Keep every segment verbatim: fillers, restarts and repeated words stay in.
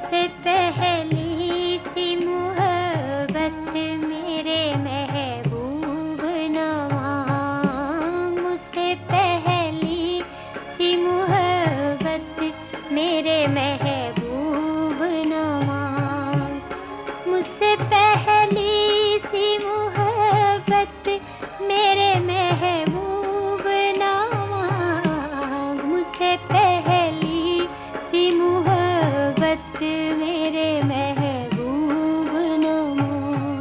मुझसे पहली सी मोहब्बत मेरे महबूब नवा, मुझसे पहली सी मोहब्बत मेरे महबूब नवा, मुझसे पहली सी मोहब्बत मेरे महबूब नवा, मुझसे पहली सी मोहब्बत मेरे महबूब नवा।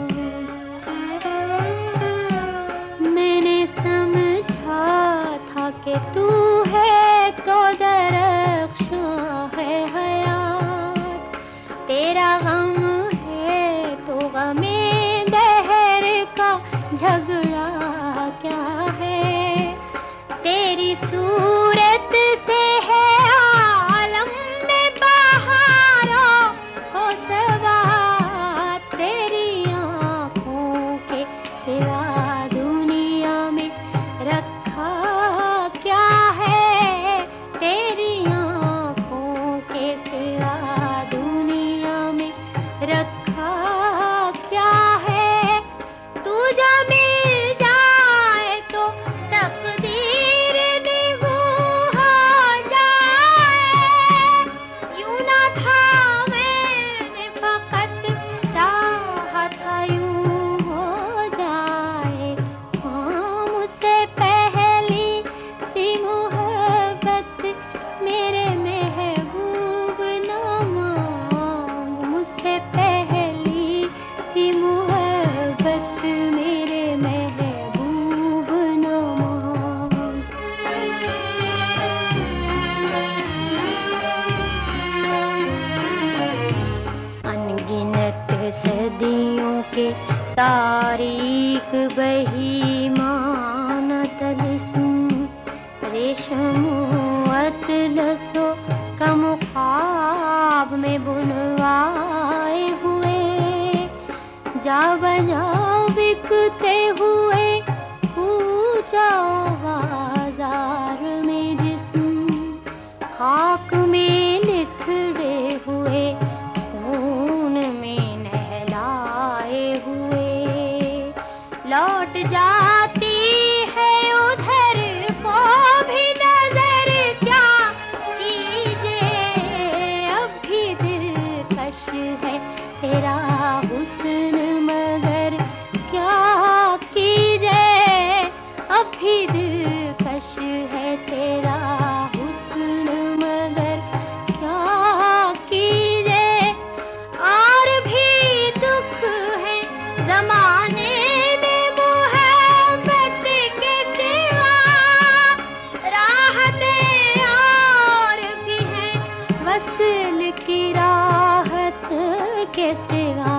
मैंने समझा था कि तू है तो दरख्शां है हयात, तेरा गम है तो गमे दहर का झगड़ा क्या है, तेरी सूरत से है आलम में बहारों हो सवार, तेरी आँखों के सिवा दुनिया में रखा क्या है, तेरी आँखों के सिवा दुनिया में रखा क्या है, तू जो मिल जाए तो तकदीर निगूं हो जाए, यूं ना था मैंने फकत चाहा था यूं हो जाए। हाँ, मुझसे पहली सी मोहब्बत मेरे महबूब नवा, मुझसे पहली सी मोहब्बत मेरे महबूब नवा। अनगिनत सदियों के तारीख बही माना तलिस्म, रेशमो अतलसो का मुखाब में बुनवाए हुए, जा बजा बिकते हुए पूजाओ बाजार में जिस्म, खाक में लिथड़े हुए खून में नहलाए हुए, लौट जाती है उधर को भी नजर क्या कीजिए, अब भी दिलकश है तेरा हुस्न मगर क्या कीजिए, अब भी दिलकश है तेरा हुस्न मगर क्या कीजिए, और भी दुख है जमाने में मोहब्बत के सिवा, राहतें और भी हैं वस्ल की राहत के सिवा।